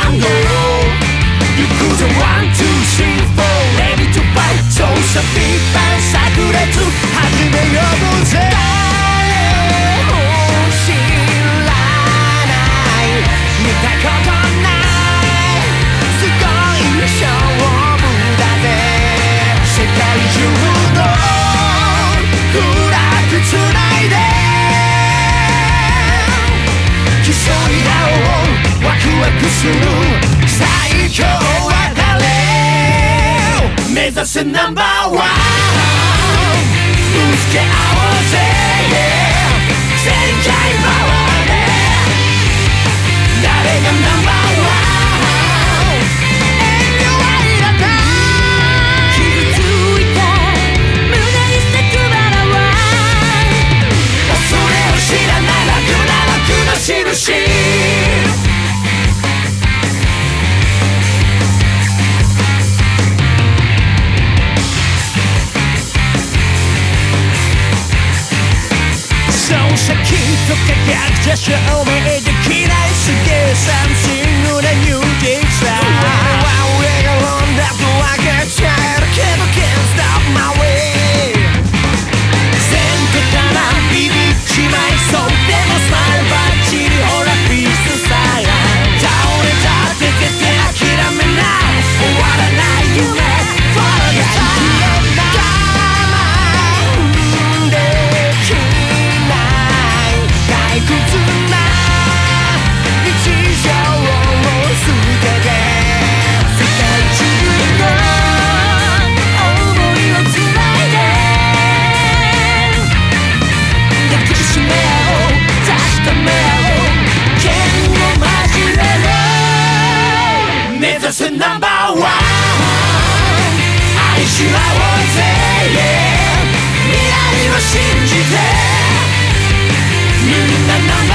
番号行くぞワンツースリーフォーレディトゥファイトそうさビッバン炸裂始めようぜ誰も知らない見たことないすごい勝負だぜ世界中のフラッグつないで競い合おうワクワクする最強は誰目指せナンバーワンぶつけ合おうぜ、全開パワーで誰がナンバーワン遠慮はいらない傷ついた胸に咲くバラは恐れを知らない楽の印さきっと輝くじゃ証明できないすげえサムシングなニューディーさ俺がロンだと分かっちゃえるけど Can't stop my way 全部からビビっちまいそうでもスマイルバッチリほらピースサイラン倒れたって絶対諦めない終わらない夢 Follow the sun退屈な日常を捨てて世界中の想いをつないで抱きしめ合おう確かめ合おう剣を交えろ目指せナンバーワン愛し合おうぜ、未来を信じてみんなナンバーワン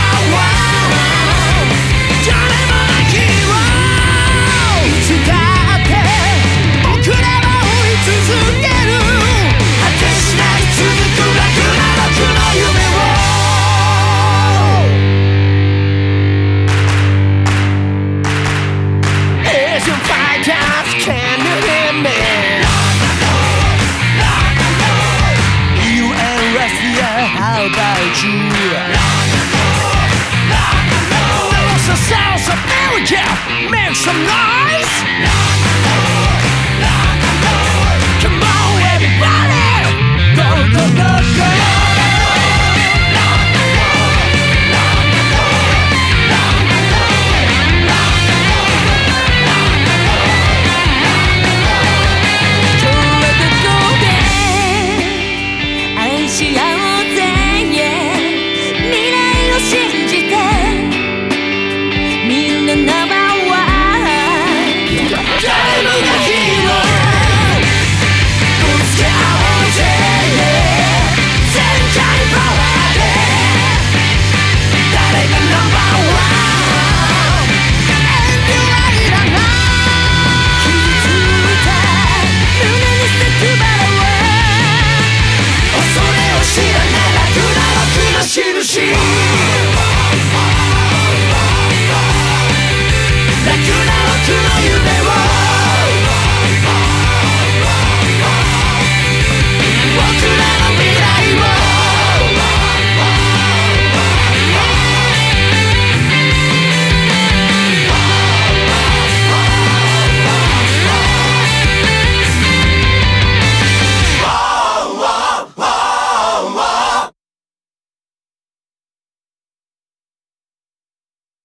誰もがヒーローいつだって僕らは追い続ける果てしない続く楽な夢を Asian fighters can you hear me You and Russia how about you South America, make some noise!